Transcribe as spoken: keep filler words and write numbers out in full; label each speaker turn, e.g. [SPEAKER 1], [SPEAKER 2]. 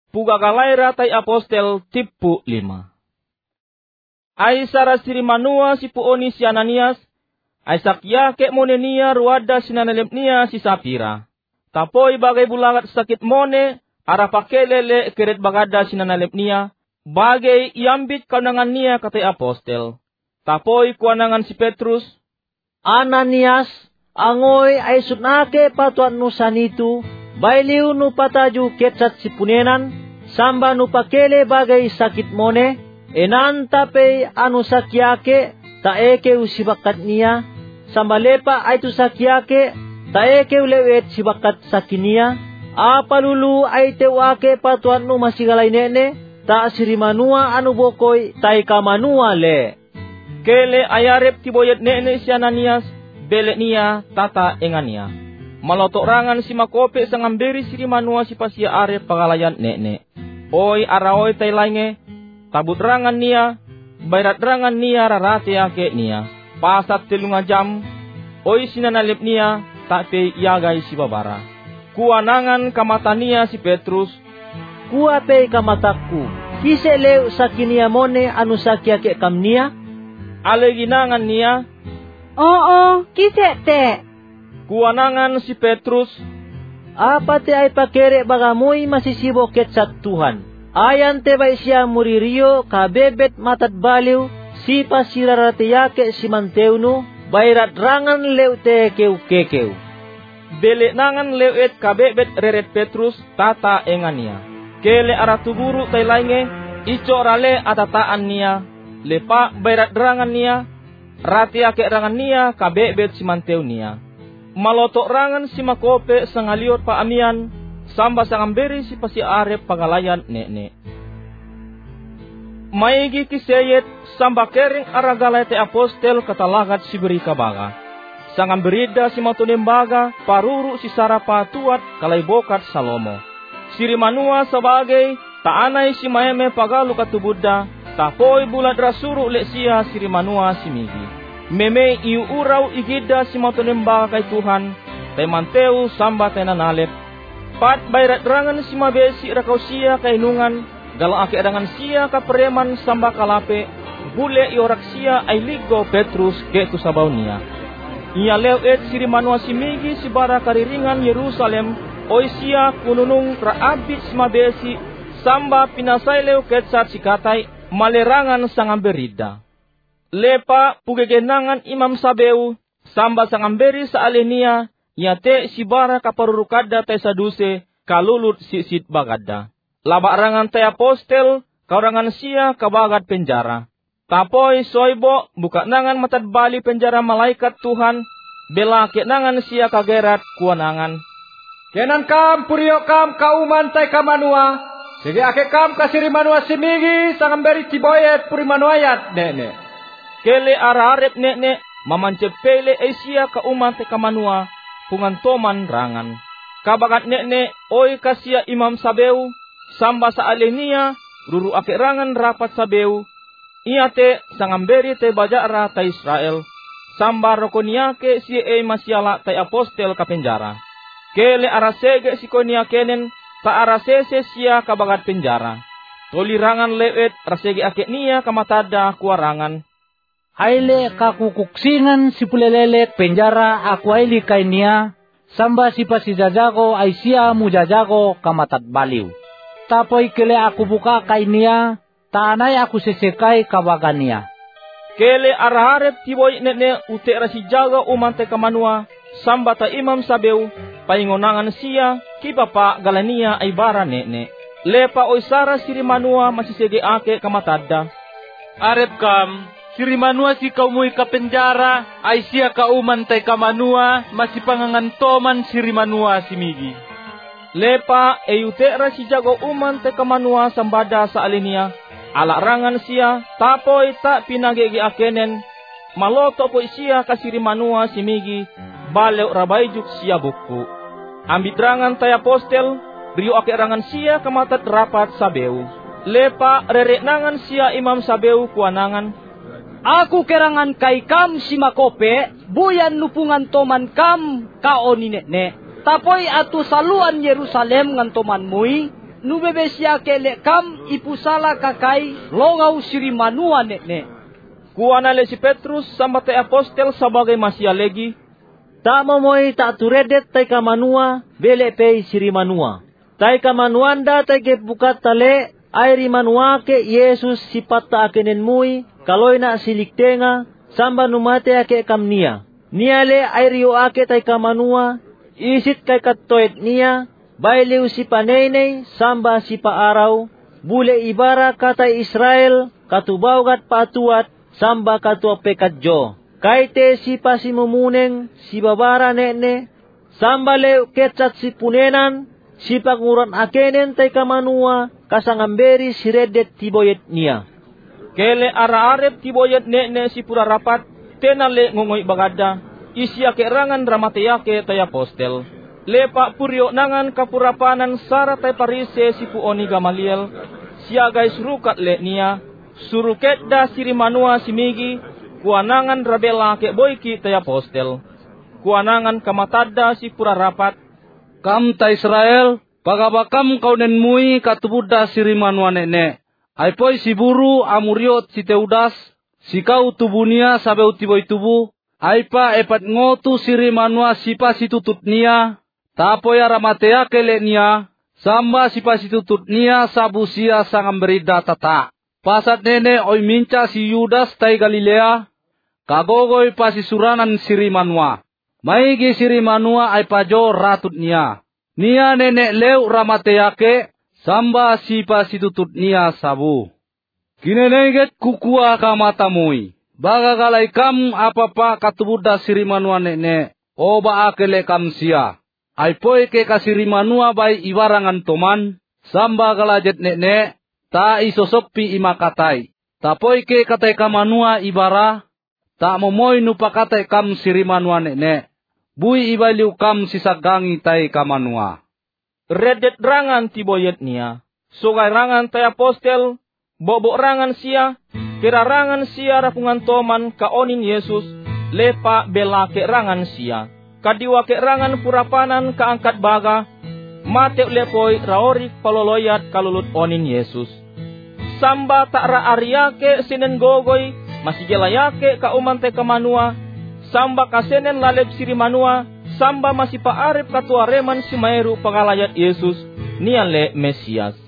[SPEAKER 1] puga galaira tay apostel tipu lima. Ay sara siri manua si puoni si Ananias, ay sakya ke monenia ruada sinanalip niya si Sapira. Tapoy bagay bulagat sakit mone, ara pakelele keret bagada sinanalip niya, bagay iambit kaunangan niya katay apostel. Tapoy kuanangan si Petrus,
[SPEAKER 2] Ananias, angoy ay sunake patuan no sanitu, bailiw no pataju ketsat si punenan, samba no pakele bagay sakit mone, enan tape anu sakyake, taeke usibakat niya, samba lepa ay tu sakyake, taeke ulewet sibakat sakinia, apalulu ay tewake patuan no masigalay nene, ta sirimanua anu bokoy, tay kamanua le.
[SPEAKER 1] Kele ayarep tiboyet nene si Ananias, bele niya tata engania. Malotok rangan si makope sa ngamberi si rimanua si pasia arep pagalayan nene. Oy araoy tay lainge, tabut rangan niya, bayrat rangan niya rarate ake niya. Pasat telunga jam, oy sinanalip niya, tape yagay si babara. Kuanangan kamata niya si Petrus,
[SPEAKER 2] kuape kamataku, kiselew sa kiniamone anu sakyake kam niya?
[SPEAKER 1] Aleginangan niya,
[SPEAKER 3] oo, kisete.
[SPEAKER 1] Kuanangan si Petrus,
[SPEAKER 2] apa te ay pakere bagamoy masisibo ketsat Tuhan. Ayan te bay siya muririo kabebet matat baliw, si pasiraratiyake si manteuno, bayrat rangan lew te kew kekew.
[SPEAKER 1] Bele nangan lewet kabebet reret Petrus tata engania. Kele aratuguru tay lainge, ico rale atataan niya, lepa bayrat rangan niya, rati ake rangan niya kabebet si manteu niya. Malotok rangan si makope sangaliot pa amian, samba sangamberi si pasi arep pagalayan nene. Maigi kiseyet samba kering aragalay te apostel katalagat si beri kabaga. Sangamberida si matunembaga paruru si sarapa tuat kalay bokat Salomo. Si rimanua sebagai taanay si maeme pagalu katubudda, tapoy bulat rasuru le siya si rimanua si migi. Meme iuuraw igida si matunembaga kay Tuhan, tay manteu samba tay nanalep. Pat bayrat rangan si mabesi rakaw siya kay nungan, galang ake rangan siya kapreman samba kalape, bule iorak siya ay ligo Petrus ke tu sabaw niya. Iya lewet si rimanua si migi si bara kariringan Yerusalem, oy siya kununung raabit si mabesi, samba pinasay lew ketsat si katay, malerangan sangamberida. Lepa pugegenangan Imam Sabeu, samba sangamberi sa alenia, yate si bara kaparurukada tay saduse, kalulut sisit bagada. Laba rangan tay apostel, kaurangan siya kabagat penjara. Tapoy soybo, buka nangan matadbali penjara malaikat Tuhan, belake nangan siya kagerat kuanangan.
[SPEAKER 4] Kenan kam purio kam kauman tay kamanua, sige ake kam kasiri manua simigi sangamberi tiboyet puri manuayat nene.
[SPEAKER 1] Kele ararep nene, mamancep pele ay siya kauman tay kamanua, pungantoman rangan. Kabagat nene, oy kasya Imam Sabeu, samba sa alenia, ruru ake rangan rapat Sabeu, iyate sangamberi tay bajara tay Israel, samba rokoniake si ay masyala tay apostel kapenjara. Kele arasege si koniakenen, ta arasese siya kabagat penjara. Tolirangan lewet rasege ake niya kamatada kuarangan.
[SPEAKER 2] Aile kakukuksingan si pulelelek penjara aku aili kay niya, samba si pasijajago ay siya mujajago kamatat baliw. Tapoy kele aku buka kay niya, taanay aku sesekay kabagan niya.
[SPEAKER 1] Kele araharep tiboy nene ute rasijaga umante kamanua, samba ta Imam Sabeu, paingonangan siya, kipapa galania ay bara nene. Lepa oy sara sirimanua masisege ake kamatadda.
[SPEAKER 5] Arep kam, sirimanua si kaumuy kapenjara, ay siya kauman tay kamanua, masipangangantoman sirimanua si migi.
[SPEAKER 1] Lepa eyutera si jago uman tay kamanua sambada sa alenia, alarangan siya, tapoy ta pinagegi akenen, maloto po siya kasirimanua si migi, balew rabayjuk siya buku. Ambitrangan tay apostel, rio akerangan siya kamatat rapat Sabeu. Lepa rerenangan siya Imam Sabeu kuanangan,
[SPEAKER 6] aku kerangan kay kam si makope, buyan nupungan toman kam kao ni nene. Tapoy atu saluan Yerusalem ngan toman mui, nubebe siya ke le kam ipusala kakai longaw siri manua ne ne.
[SPEAKER 1] Kuana le si Petrus sama te apostel sebagai masih lagi.
[SPEAKER 2] Ta mamoy ta turedet tay kamanua bele pei siri manua. Tay kamanuanda tay ke bukat tale ay rimanua ke Yesus sipat ta akenen mui kaloy na siliktenga samba numate ake kamnia. Niale ay rio ake tay kamanua isit kay katoet niya bailiw si panenay samba si paaraw bule ibara katay Israel katubawgat patuat samba katua pekadjo. Kaite si pasimumuneng si babara nene samba le ketsat si punenan si panguran akenen tay kamanua kasangamberi si redet tiboyet niya.
[SPEAKER 1] Kele ara-arep tiboyet nene si pura rapat tenale ngongoy bagada isya kerangan ramateyake tay apostel. Lepa puryo nangan kapurapanan sara tay parise si puoni Gamaliel siya guys rukat le niya suruket da siri manua simigi kuanangan rabela ke boyki tay apostel. Kuanangan kamatadda si pura rapat.
[SPEAKER 7] Kam ta Israel, pagabakam kaunen mui katubudda siri manua nene. Aipoi si buru amuriot si Teudas, si kau tubunia sabe utiboy tubu. Aipa epat ngotu siri manua sipa si tutut nia. Tapoya ramatea kele nia, samba sipa si tutut nia sabusia sangamberida tata. Pasat nene oi minca si Yudas tai Galilea, kagogoy pa si suranan siri manua. Maigi siri manua ay pajo ratut niya. Niya nene lew ramateyake, samba si pa si tutut niya sabu. Kineneget kukua kamatamui. Baga galay kam apapa katubuda siri manua nene, o ba akele kam siya. Ay poy ke kasiri manua bay ibarangan toman, samba galajet nene, ta isosokpi imakatay. Tapoy ke katay kamanua ibara, ta momoy nupakatay kam siri manua nene. Bui ibaliw kam sisagangi tay kamanua.
[SPEAKER 1] Redet rangan tiboyet niya. Sugay rangan tay apostel, bobo rangan siya, kira rangan siya rapungan toman kaonin Yesus, lepa belake rangan siya. Kadiwa ke rangan purapanan kaangkat baga, mate lepoy raorik paloloyat kalulut onin Yesus. Samba tak ra ariake sinen gogoy, masigelayake kaumante kamanua, samba kasenen laleb siri manua, samba masih paarep katuareman si maeru pangalayat Yesus, niale Mesias.